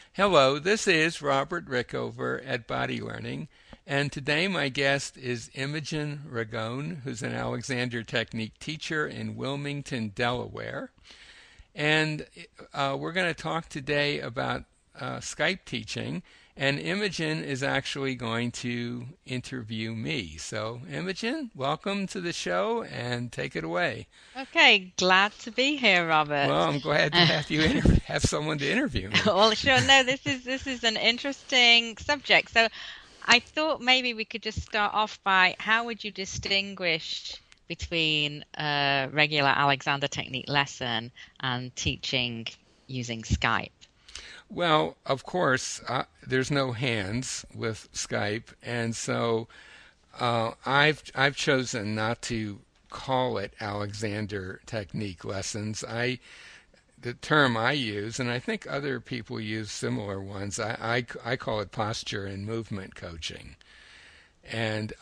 Hello, this is Robert Rickover at Body Learning, and today my guest is Imogen Ragone, who's an Alexander Technique teacher in Wilmington, Delaware. And we're going to talk today about Skype teaching, and Imogen is actually going to interview me. So, Imogen, welcome to the show and take it away. Okay, glad to be here, Robert. Well, I'm glad to have you have someone to interview me. Well, sure. No, this is an interesting subject. So, I thought maybe we could just start off by how would you distinguish between a regular Alexander Technique lesson and teaching using Skype? Well, of course, there's no hands with Skype, and so I've chosen not to call it Alexander Technique lessons. The term I use, and I think other people use similar ones. I call it posture and movement coaching, and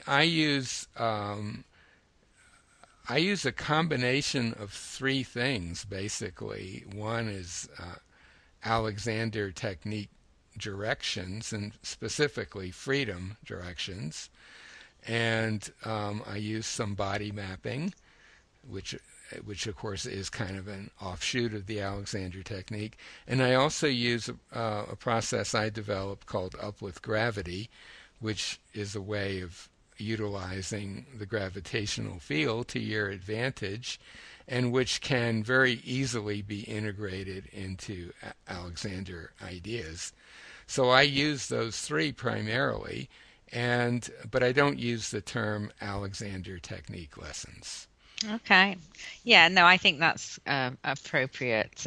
I use a combination of three things basically. One is Alexander Technique directions, and specifically freedom directions. And I use some body mapping, which of course is kind of an offshoot of the Alexander Technique. And I also use a process I developed called Up with Gravity, which is a way of utilizing the gravitational field to your advantage, and which can very easily be integrated into Alexander ideas. So I use those three primarily, but I don't use the term Alexander Technique lessons. Okay. Yeah, no, I think that's appropriate.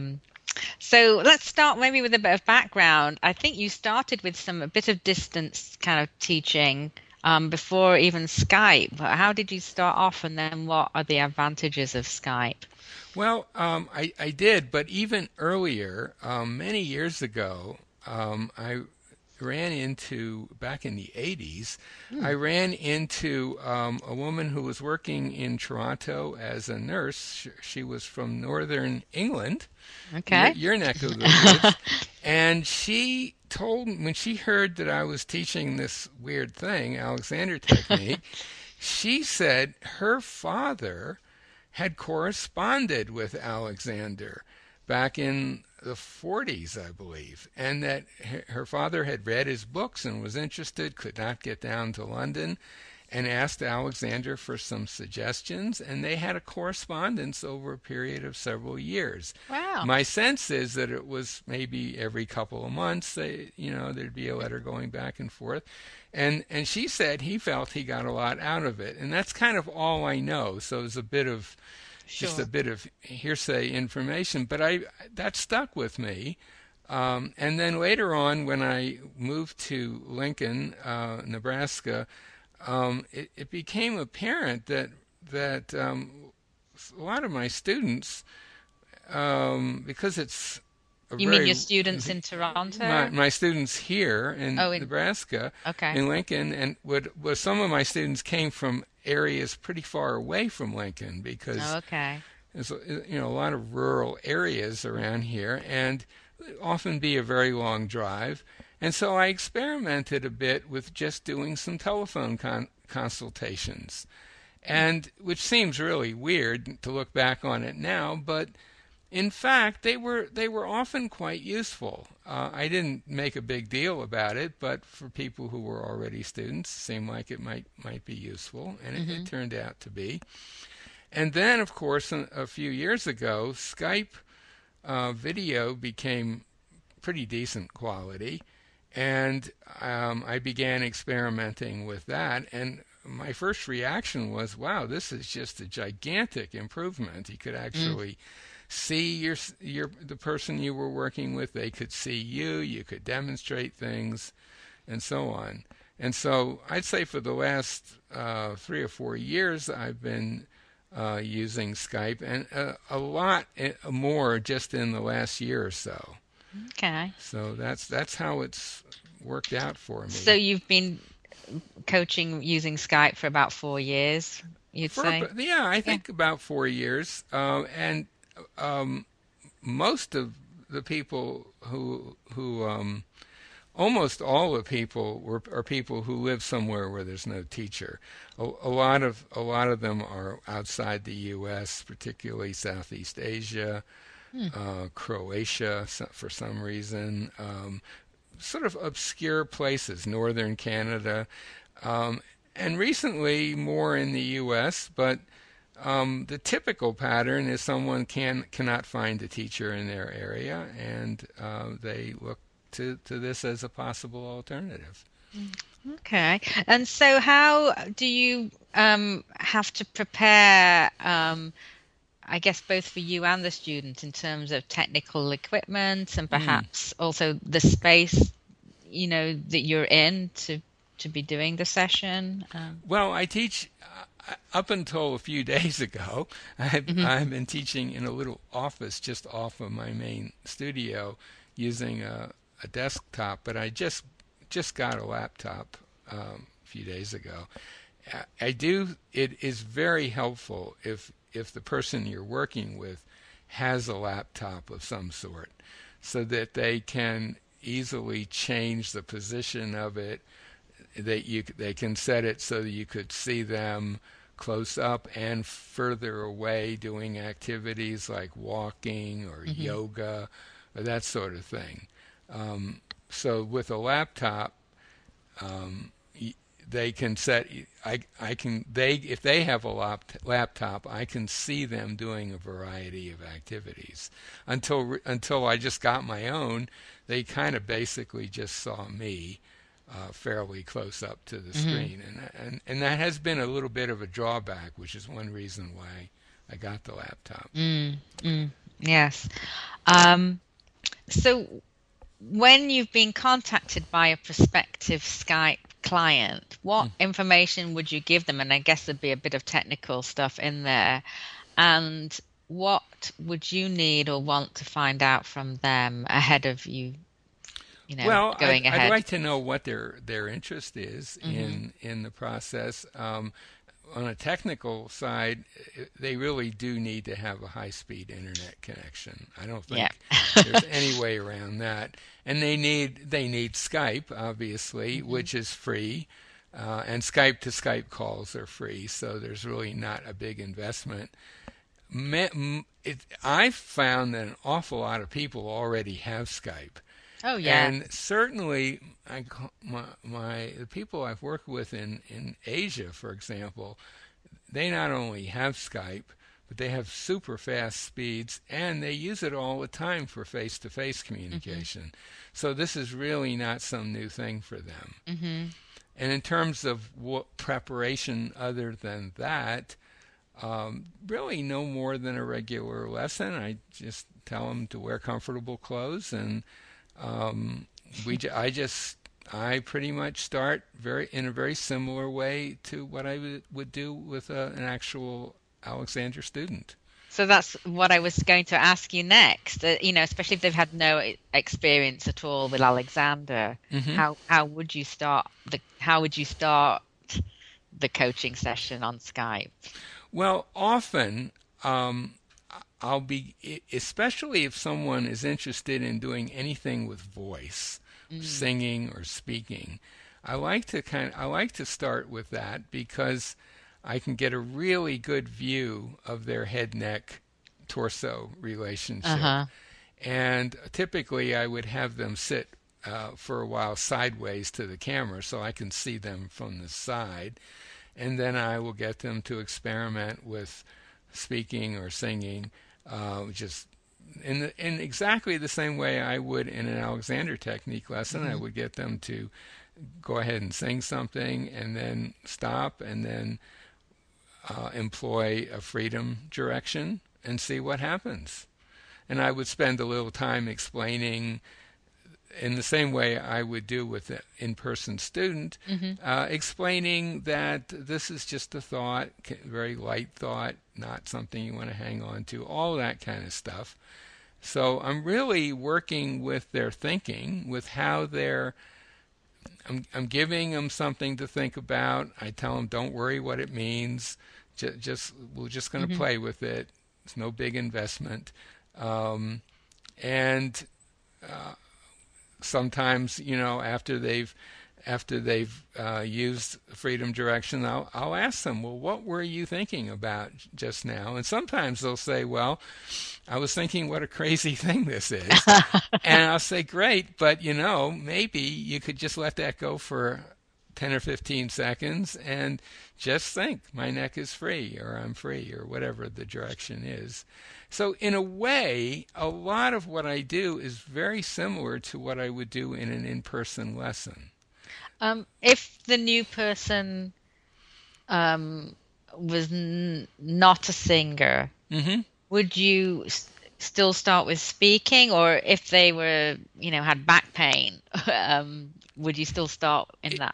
So let's start maybe with a bit of background. I think you started with a bit of distance kind of teaching before even Skype. How did you start off, and then what are the advantages of Skype? Well, I did, but even earlier, many years ago, I ran into, back in the 80s, I ran into a woman who was working in Toronto as a nurse. She was from northern England, Okay. your neck of the woods, and she told when she heard that I was teaching this weird thing, Alexander Technique, she said her father had corresponded with Alexander back in the 40s, I believe, and that her father had read his books and was interested, could not get down to London, and asked Alexander for some suggestions, and they had a correspondence over a period of several years. Wow. My sense is that it was maybe every couple of months there'd be a letter going back and forth. And she said he felt he got a lot out of it. And that's kind of all I know. So it's just a Sure. bit of hearsay information, but that stuck with me. And then later on, when I moved to Lincoln, Nebraska, it became apparent that a lot of my students, because it's a You mean very your students in Toronto? my students here in Oh, Nebraska, okay. in Lincoln, and some of my students came from areas pretty far away from Lincoln Oh, because okay. there's a lot of rural areas around here, and often be a very long drive. And so I experimented a bit with just doing some telephone consultations, and which seems really weird to look back on it now, but in fact, they were often quite useful. I didn't make a big deal about it, but for people who were already students, it seemed like it might be useful, and it Hmm. turned out to be. And then, of course, a few years ago, Skype video became pretty decent quality, and I began experimenting with that. And my first reaction was, "Wow, this is just a gigantic improvement." You could Mm. actually see the person you were working with. They could see you. You could demonstrate things, and so on. And so I'd say for the last 3 or 4 years, I've been using Skype, and a lot more just in the last year or so. Okay. So that's how it's worked out for So me. you've been coaching using Skype for about 4 years, you'd say? Yeah, I Yeah. think about 4 years, and um, most of the people who almost all the people are people who live somewhere where there's no teacher. A lot of them are outside the U.S., particularly Southeast Asia, Croatia for some reason, sort of obscure places, northern Canada, and recently more in the U.S., but the typical pattern is someone cannot find a teacher in their area, and they look to this as a possible alternative. Okay. And so how do you have to prepare, I guess, both for you and the student in terms of technical equipment and perhaps also the space, that you're in to be doing the session? Well, I teach up until a few days ago. I've been teaching in a little office just off of my main studio using a desktop, but I just got a laptop a few days ago. It is very helpful if the person you're working with has a laptop of some sort, so that they can easily change the position of it. They can set it so that you could see them close up and further away doing activities like walking or yoga or that sort of thing. So with a laptop, they can set. If they have a laptop, I can see them doing a variety of activities. Until I just got my own, they kind of basically just saw me fairly close up to the screen, and that has been a little bit of a drawback, which is one reason why I got the laptop. Yes. So when you've been contacted by a prospective Skype client, what information would you give them? And I guess there'd be a bit of technical stuff in there. And what would you need or want to find out from them ahead of you? Going ahead. I'd like to know what their interest is in the process. On a technical side, they really do need to have a high-speed internet connection. I don't think there's any way around that. And they need Skype, obviously, which is free, and Skype to Skype calls are free, so there's really not a big investment. I've found that an awful lot of people already have Skype. Oh yeah, and certainly the people I've worked with in Asia, for example, they not only have Skype, but they have super fast speeds, and they use it all the time for face-to-face communication. So this is really not some new thing for them. And in terms of what preparation other than that, really no more than a regular lesson. I just tell them to wear comfortable clothes, and I pretty much start in a very similar way to what I would do with an actual Alexander student. So that's what I was going to ask you next. Especially if they've had no experience at all with Alexander, how would you start the coaching session on Skype? Well, often I'll be, especially if someone is interested in doing anything with voice, singing or speaking, I like to start with that because I can get a really good view of their head-neck torso relationship. And typically I would have them sit for a while sideways to the camera so I can see them from the side, and then I will get them to experiment with speaking or singing, just in exactly the same way I would in an Alexander technique lesson. I would get them to go ahead and sing something and then stop and then employ a freedom direction and see what happens. And I would spend a little time explaining in the same way I would do with an in-person student, explaining that this is just a thought, very light thought, not something you want to hang on to, all that kind of stuff. So I'm really working with their thinking, with how I'm giving them something to think about. I tell them, don't worry what it means. We're just going to play with it. It's no big investment. And sometimes, after they've used freedom direction, I'll ask them, well, what were you thinking about just now? And sometimes they'll say, well, I was thinking what a crazy thing this is. And I'll say, great, but maybe you could just let that go for 10 or 15 seconds and just think, my neck is free, or I'm free, or whatever the direction is. So in a way, a lot of what I do is very similar to what I would do in an in-person lesson. If the new person was not a singer, Mm-hmm. would you still start with speaking, or if they were, had back pain, would you still start in that?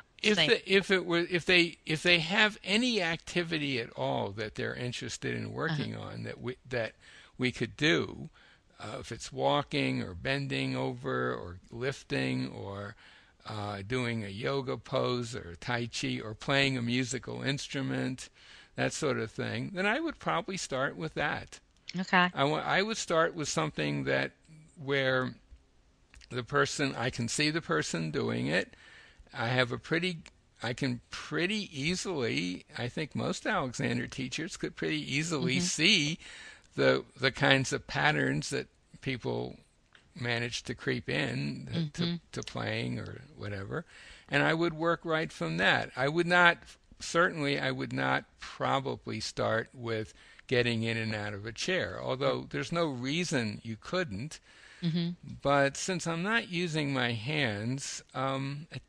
If they have any activity at all that they're interested in working on that we could do, if it's walking or bending over or lifting or doing a yoga pose or tai chi or playing a musical instrument, that sort of thing, then I would probably start with that. Okay. I would start with something where I can see the person doing it. I can pretty easily, I think most Alexander teachers could pretty easily see the kinds of patterns that people manage to creep in to playing or whatever, and I would work right from that. I would not probably start with getting in and out of a chair, although there's no reason you couldn't. But since I'm not using my hands, it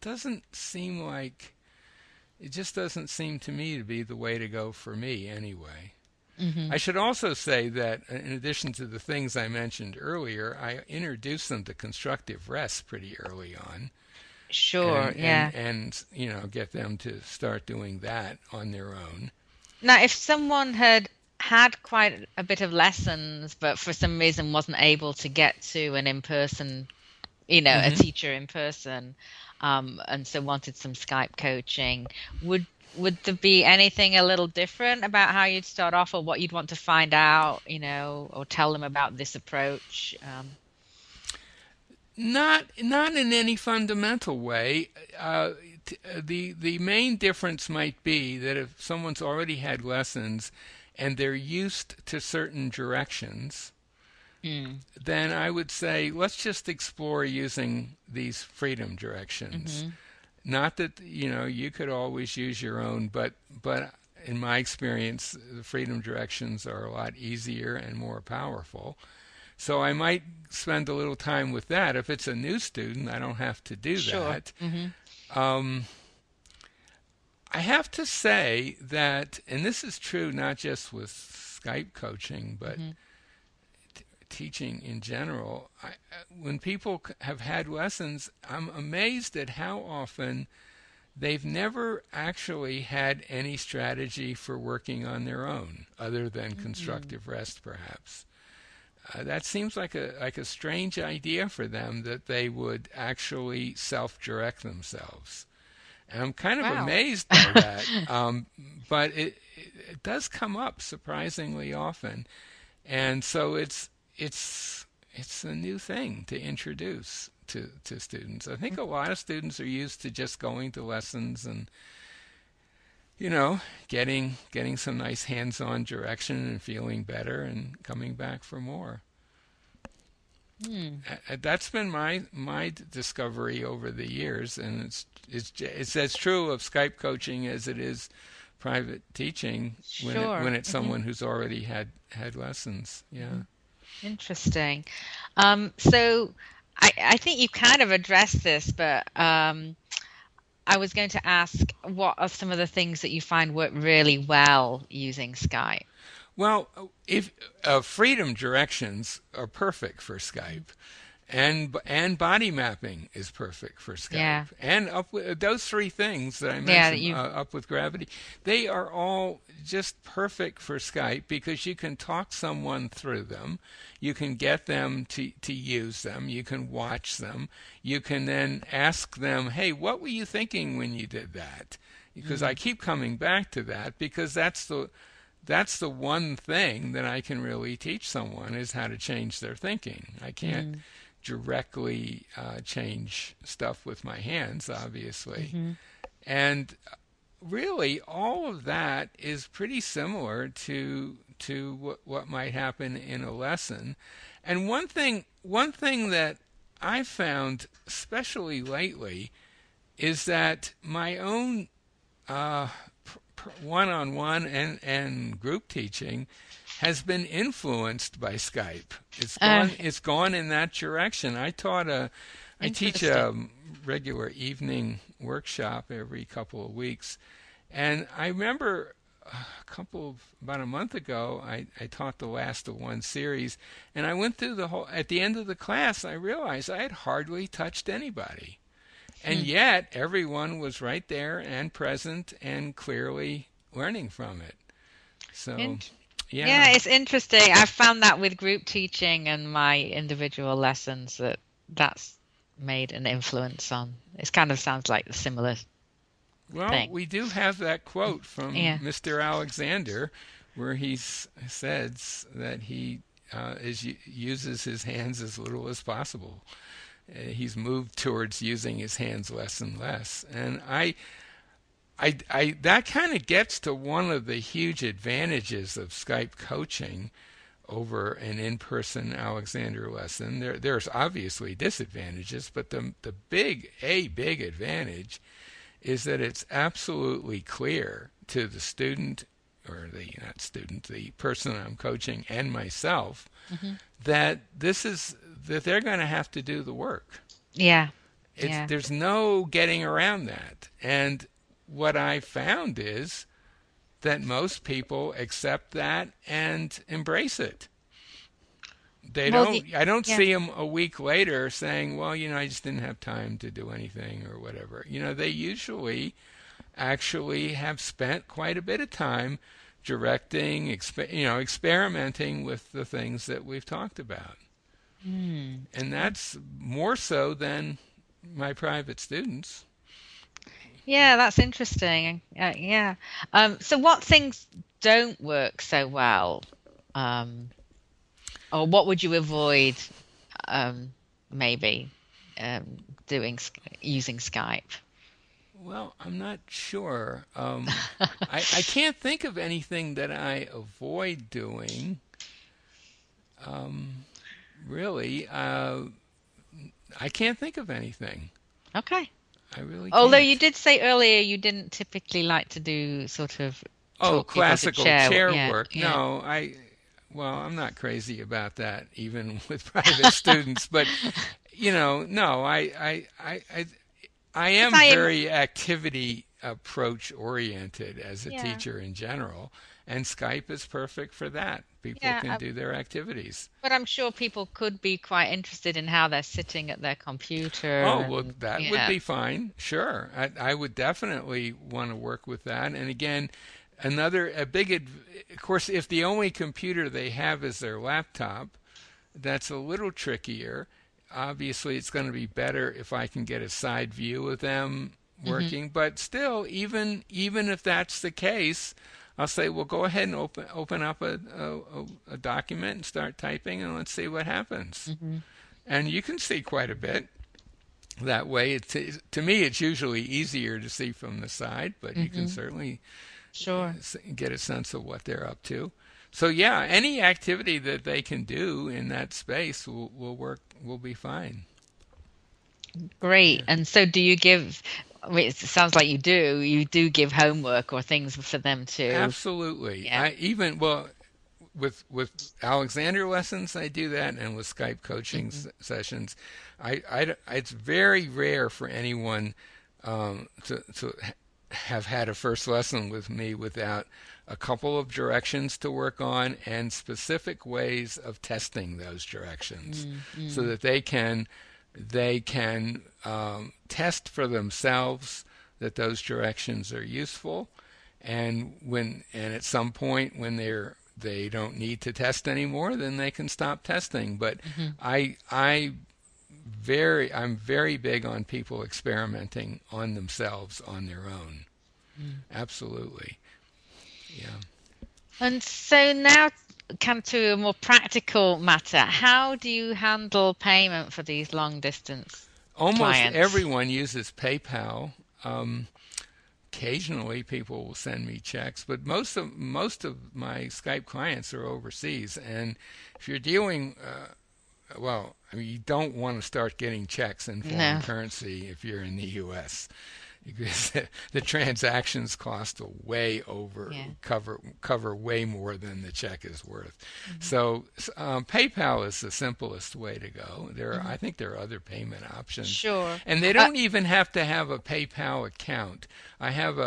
just doesn't seem to me to be the way to go for me anyway. I should also say that in addition to the things I mentioned earlier, I introduced them to constructive rest pretty early on. Sure, yeah. And get them to start doing that on their own. Now, if someone had quite a bit of lessons, but for some reason wasn't able to get to an in-person, a teacher in person, and so wanted some Skype coaching, would there be anything a little different about how you'd start off, or what you'd want to find out, or tell them about this approach? Not in any fundamental way. The main difference might be that if someone's already had lessons and they're used to certain directions, then I would say, let's just explore using these freedom directions. Not that, you could always use your own, but in my experience, the freedom directions are a lot easier and more powerful. So I might spend a little time with that. If it's a new student, I don't have to do that. I have to say that, and this is true not just with Skype coaching, but teaching in general, when people have had lessons, I'm amazed at how often they've never actually had any strategy for working on their own, other than constructive rest, perhaps. That seems like a strange idea for them, that they would actually self-direct themselves. And I'm kind of amazed by that. But it does come up surprisingly often. And so it's a new thing to introduce to students. I think a lot of students are used to just going to lessons and getting some nice hands-on direction and feeling better and coming back for more. That's been my discovery over the years, and it's as true of Skype coaching as it is private teaching when it's someone who's already had lessons. Yeah. Interesting. So I think you kind of addressed this, but I was going to ask, what are some of the things that you find work really well using Skype? Well, if freedom directions are perfect for Skype, and body mapping is perfect for Skype, and those three things that I mentioned, up with gravity, they are all just perfect for Skype, because you can talk someone through them, you can get them to use them, you can watch them, you can then ask them, hey, what were you thinking when you did that? Because I keep coming back to that, because that's that's the one thing that I can really teach someone is how to change their thinking. I can't directly change stuff with my hands, obviously. Mm-hmm. And really, all of that is pretty similar to what might happen in a lesson. And one thing that I've found, especially lately, is that my own one-on-one and group teaching has been influenced by Skype. It's gone in that direction. I teach a regular evening workshop every couple of weeks, and I remember about a month ago, I taught the last of one series, and I went through at the end of the class, I realized I had hardly touched anybody. And yet, everyone was right there and present and clearly learning from it. So, yeah, it's interesting. I've found that with group teaching and my individual lessons that's made an influence on. It kind of sounds like a similar thing. We do have that quote from Mr. Alexander where he says that he uses his hands as little as possible. He's moved towards using his hands less and less. And I that kind of gets to one of the huge advantages of Skype coaching over an in-person Alexander lesson. There's obviously disadvantages, but the big advantage is that it's absolutely clear to the student, or the person I'm coaching and myself, that they're going to have to do the work. Yeah. There's no getting around that. And what I found is that most people accept that and embrace it. I don't see them a week later saying, well, I just didn't have time to do anything or whatever. They usually actually have spent quite a bit of time directing, experimenting with the things that we've talked about. And that's more so than my private students. Yeah, that's interesting. So what things don't work so well? Or what would you avoid maybe using Skype? Well, I'm not sure. I can't think of anything that I avoid doing. Really, I can't think of anything. Okay. I really Although can't. you did say earlier you didn't typically like to do sort of classical chair work. Yeah. No, I'm not crazy about that even with private students, but no, I am very activity approach oriented as a teacher in general, and Skype is perfect for that. People can do their activities. But I'm sure people could be quite interested in how they're sitting at their computer. That would be fine. Sure. I would definitely want to work with that. And again, of course, if the only computer they have is their laptop, that's a little trickier. Obviously, it's going to be better if I can get a side view of them working. But still, even if that's the case, I'll say, well, go ahead and open up a document and start typing, and let's see what happens. And you can see quite a bit that way. To me, it's usually easier to see from the side, but you can certainly get a sense of what they're up to. So any activity that they can do in that space will work. Will be fine. Great. And so, do you give? It sounds like you do. You do give homework or things for them to. Absolutely. Yeah. With Alexander lessons, I do that, and with Skype coaching sessions, it's very rare for anyone to have had a first lesson with me without a couple of directions to work on and specific ways of testing those directions, so that they can test for themselves that those directions are useful, and at some point when they don't need to test anymore, then they can stop testing. But I'm very big on people experimenting on themselves on their own. Absolutely. Yeah. And so now, come to a more practical matter. How do you handle payment for these long distance Almost clients? everyone uses PayPal. Um, Occasionally, people will send me checks, but most of my Skype clients are overseas. And if you're dealing, well, I mean, you don't want to start getting checks in foreign No. currency if you're in the U.S. because the transactions cost way over Yeah. cover way more than the check is worth. Hmm. So PayPal is the simplest way to go. Hmm. I think there are other payment options, Sure. and they Uh, don't even have to have a PayPal account. I have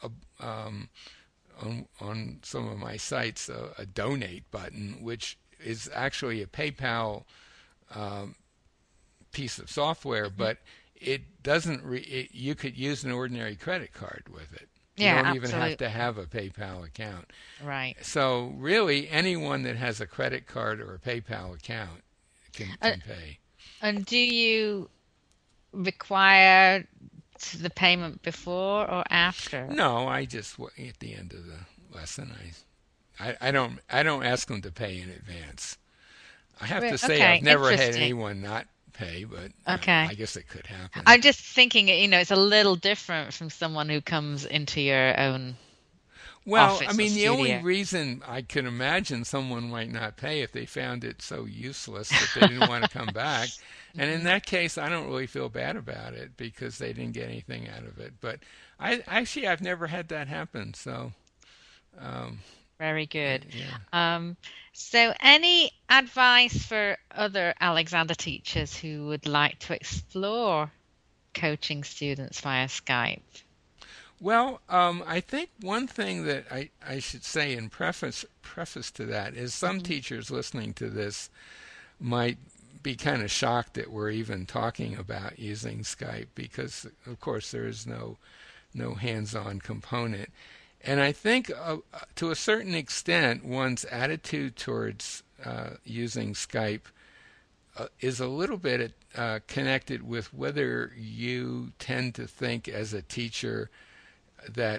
on some of my sites a donate button, which is actually a PayPal um, piece of software, mhm. but it doesn't. You could use an ordinary credit card with it. You Yeah, don't even have to absolutely. have a PayPal account. Right. So really, anyone that has a credit card or a PayPal account Uh, can pay. and do you require the payment before or after? No, I just at the end of the lesson, I don't ask them to pay in advance. I have to say I've Okay, never had interesting. anyone not pay, but I Okay. guess it could happen. I'm just thinking, it's a little different from someone who comes into your own Well, I office or mean, the only studio. reason I can imagine someone might not pay if they found it so useless that they didn't want to come back. And in Hmm. that case, I don't really feel bad about it because they didn't get anything out of it. But I've never had that happen. So, um, Very good. yeah. Um, so, any advice for other Alexander teachers who would like to explore coaching students via Skype? Well, I think one thing that I should say in preface to that is some Hmm. teachers listening to this might be kind of shocked that we're even talking about using Skype because, of course, there is no hands-on component. And I think to a certain extent, one's attitude towards using Skype is a little bit connected with whether you tend to think as a teacher that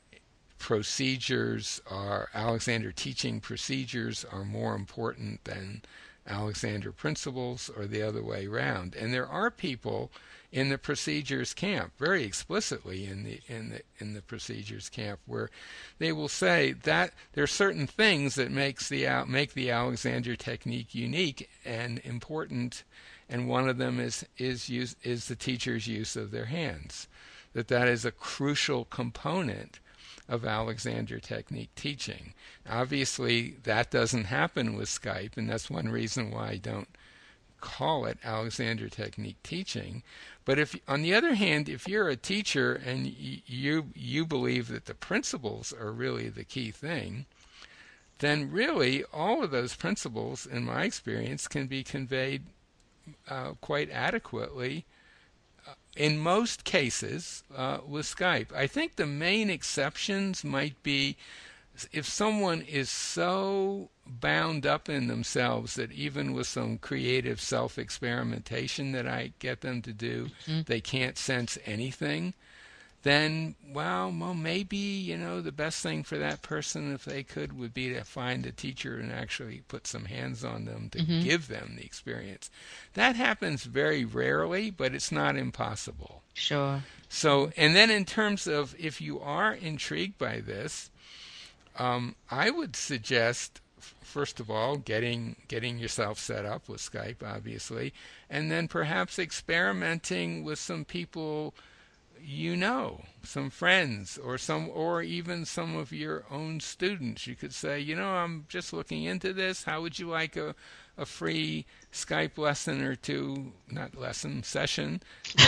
Alexander teaching procedures are more important than Alexander principles or the other way around. And there are people in the procedures camp, very explicitly in the procedures camp, where they will say that there are certain things that make the Alexander technique unique and important, and one of them is the teacher's use of their hands. That is a crucial component of Alexander technique teaching. Obviously, that doesn't happen with Skype, and that's one reason why I don't call it Alexander technique teaching. But if, on the other hand, if you're a teacher and you believe that the principles are really the key thing, then really all of those principles, in my experience, can be conveyed quite adequately in most cases with Skype. I think the main exceptions might be if someone is so bound up in themselves that even with some creative self experimentation that I get them to do, Hmm. they can't sense anything, then, well, maybe, the best thing for that person, if they could, would be to find a teacher and actually put some hands on them to Hmm. give them the experience. That happens very rarely, but it's not impossible. Sure. So, and then in terms of if you are intrigued by this, I would suggest, first of all, getting yourself set up with Skype, obviously, and then perhaps experimenting with some people some friends or even some of your own students. You could say, I'm just looking into this. How would you like a free Skype lesson or two, not lesson, session,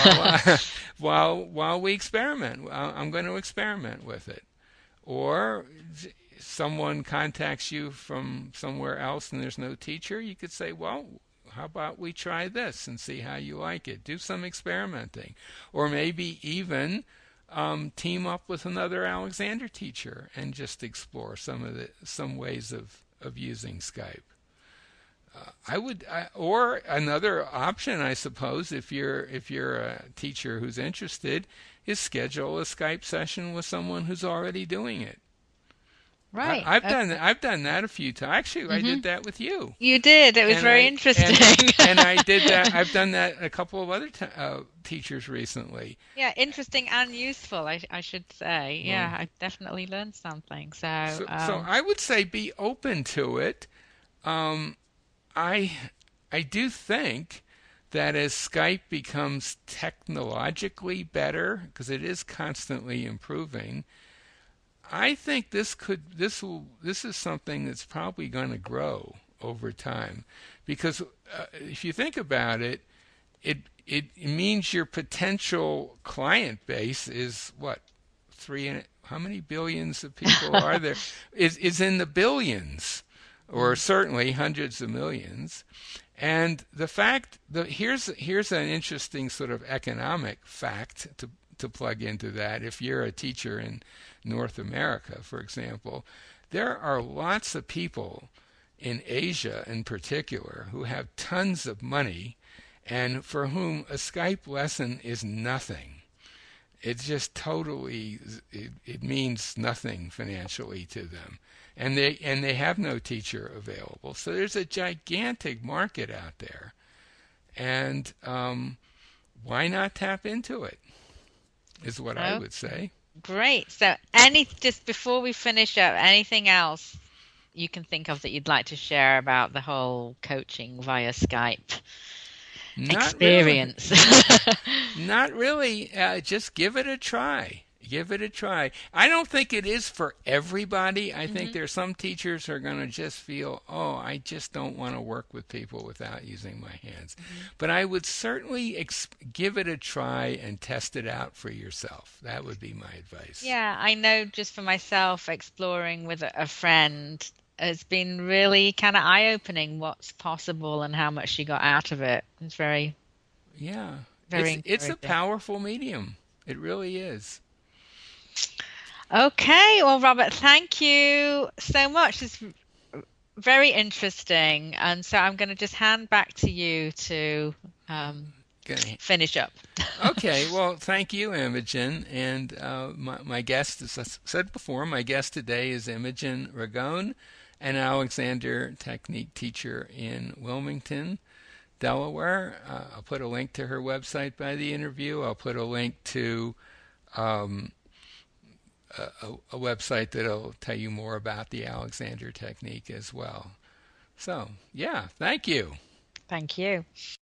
while we experiment? I'm going to experiment with it. Or someone contacts you from somewhere else and there's no teacher, you could say, well, how about we try this and see how you like it? Do some experimenting. Or maybe even team up with another Alexander teacher and just explore some ways of using Skype. Or another option, I suppose, if you're a teacher who's interested, is schedule a Skype session with someone who's already doing it. Right. I've done that a few times. Actually, I Hmm. did that with you. You did. It was and very I interesting. and I did that. I've done that a couple of other teachers recently. Yeah, interesting and useful, I should say. Well, Yeah, I definitely learned something. so I would say be open to it. Um, I I do think that as Skype becomes technologically better, because it is constantly improving, I think this is something that's probably going to grow over time, because if you think about it, it it means your potential client base is what how many billions of people are there? Is in the billions, or Mm. certainly hundreds of millions. And the fact that here's an interesting sort of economic fact to plug into that. If you're a teacher in North America, for example, there are lots of people in Asia in particular who have tons of money and for whom a Skype lesson is nothing. It's just totally it means nothing financially to them. And they have no teacher available. So there's a gigantic market out there. And why not tap into it? Is what I Oh, would say. great. So, just before we finish up, anything else you can think of that you'd like to share about the whole coaching via Skype Not really. experience? Not really. Just give it a try. Give it a try. I don't think it is for everybody. I think Hmm. there's some teachers who are going to just feel, oh, I just don't want to work with people without using my hands. Hmm. But I would certainly give it a try and test it out for yourself. That would be my advice. Yeah, I know just for myself, exploring with a friend has been really kind of eye-opening what's possible and how much she got out of it. It's very, Yeah. very It's a encouraging. powerful medium. It really is. Okay, well, Robert, thank you so much. It's very interesting. And so I'm going to just hand back to you to Okay. finish up. Okay, well, thank you, Imogen. And my guest, as I said before, my guest today is Imogen Ragone, an Alexander Technique teacher in Wilmington, Delaware. I'll put a link to her website by the interview. I'll put a link to um, a website that'll tell you more about the Alexander Technique as well. So, yeah, thank you. Thank you.